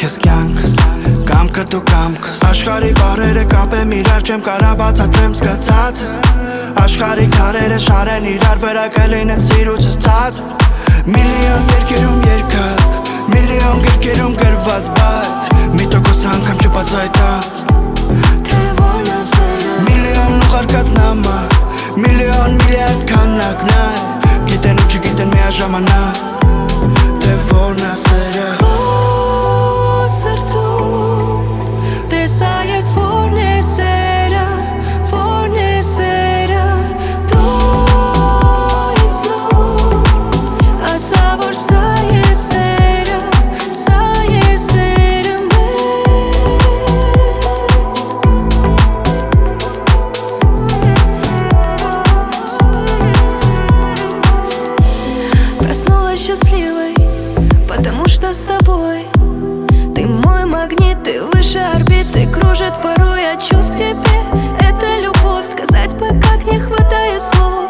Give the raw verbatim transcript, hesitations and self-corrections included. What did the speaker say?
քեզ կյանքս, կամքը դու կամքս։ Աշխարհի բառերը կապեմ իրար, չեմ կարա բացատրեմ զգացած։ Աշխարհի քարերը շարեն իրար վրա, կլինեն սիրուցս ցած։ Միլիոն երկերում երկած, միլիոն գրքերում գրված, բայց մի տոկոս անգամ չբացայտած թե որն է սերը։ Միլիոն ուղարկած նամակ, միլիոն միլիարդ քանակ, նայ գիտեն ու չգիտեն միաժամանակ թե որն է սերը։ Քո սրտում տեսա ես որն է սերը, որն է սերը։ Դու ինձ լու ասա որ սա է սերը, սա է սերը Проснулась счастливой, потому что с тобой. Ты мой магнит, ты выше орбиты, кружит порой от чувств к тебе. Это любовь, сказать бы как не хватает слов.